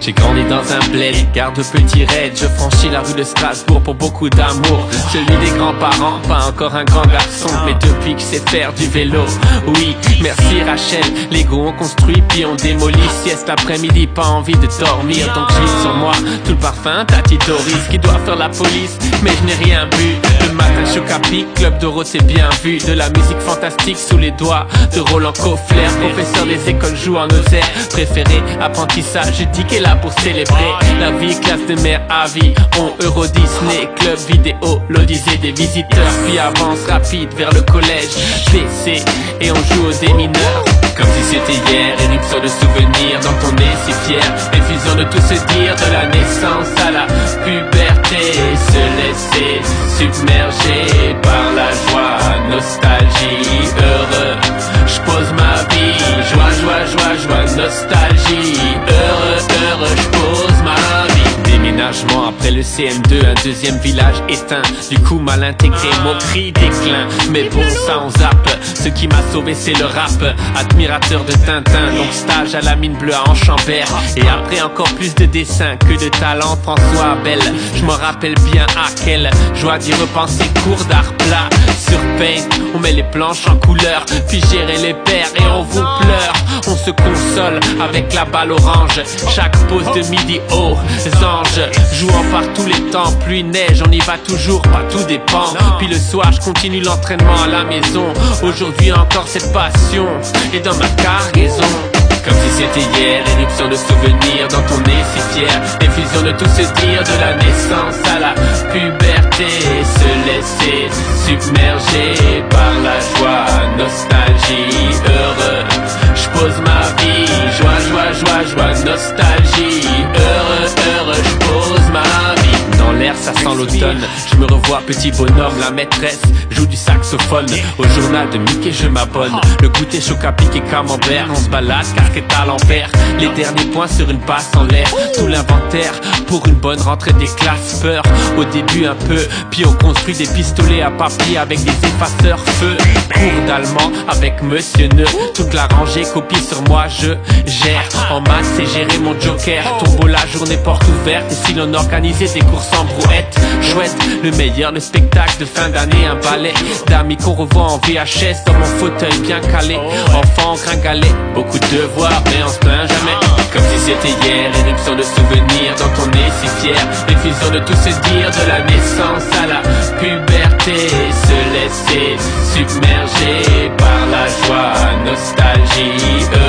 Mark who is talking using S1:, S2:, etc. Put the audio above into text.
S1: J'ai grandi dans un bled, garde petit raid. Je franchis la rue de Strasbourg pour beaucoup d'amour. Celui des grands-parents, pas encore un grand garçon, mais depuis que je sais faire du vélo. Oui, merci Rachel, Lego on construit puis on démolit. Sieste l'après-midi, pas envie de dormir, donc je vis sur moi tout le parfum Tati Doris qui doit faire la police, mais je n'ai rien bu. Le matin choc à pic, Club Dorothée bien vu. De la musique fantastique sous les doigts de Roland Coffler. Professeur des écoles joue en Auxerre. Préféré, apprentissage, j'ai dit qu'elle a pour célébrer la vie, classe de mère à vie. On Euro Disney, club vidéo, l'odyssée des visiteurs. Puis avance rapide vers le collège, PC, et on joue aux démineurs. Comme si c'était hier, éruption de souvenirs dont on est si fier. Effusion de tout se dire, de la naissance à la puberté. Se laisser submerger par la joie, nostalgie, heureux. J'pose ma vie, joie, joie, joie, joie, nostalgie. Heureux, heureux, j'pose ma vie. Déménagement après le CM2, un deuxième village éteint. Du coup mal intégré, moquerie, déclin. Mais bon ça on zappe, ce qui m'a sauvé c'est le rap. Admirateur de Tintin, donc stage à la mine bleue à Enchambert. Et après encore plus de dessins que de talent, François Abel. Je me rappelle bien à quelle joie d'y repenser, cours d'art plat. Sur Paint, on met les planches en couleur, puis gérer les paires et on vous pleure. On se console avec la balle orange, chaque pause de midi aux anges. Jouant par tous les temps, pluie, neige, on y va toujours, pas tout dépend. Puis le soir, je continue l'entraînement à la maison. Aujourd'hui encore cette passion est dans ma cargaison. Comme si c'était hier, éruption de souvenirs dont on est si fier. Effusion de tout se dire, de la naissance à la puberté. Se laisser submerger par la joie, nostalgie, heureux. J'pose ma vie, joie, joie, joie, joie, nostalgie. Heureux, heureux, j'pose ma vie. Dans l'air ça sent l'automne, je me revois petit bonhomme. La maîtresse joue du saxophone. Au journal de Mickey je m'abonne. Le goûter choc à pic et camembert. On se balade, casquette à l'envers. Les derniers points sur une passe en l'air. Tout l'inventaire pour une bonne rentrée des classes. Peur au début un peu, puis on construit des pistolets à papier avec des effaceurs feu. Cours d'allemand avec Monsieur Neu. Toute la rangée copie sur moi je gère. En maths c'est gérer mon joker. Tombeau la journée porte ouverte. Et si l'on organisait des courses en brouette, chouette, le meilleur, le spectacle de fin d'année. Un ballet d'amis qu'on revoit en VHS dans mon fauteuil bien calé. Enfant gringalet, beaucoup de devoirs mais on se plaint jamais. Comme si c'était hier, éruption de souvenirs dont on est si fier. Effusion de tout se dire, de la naissance à la puberté. Se laisser submerger par la joie, nostalgie,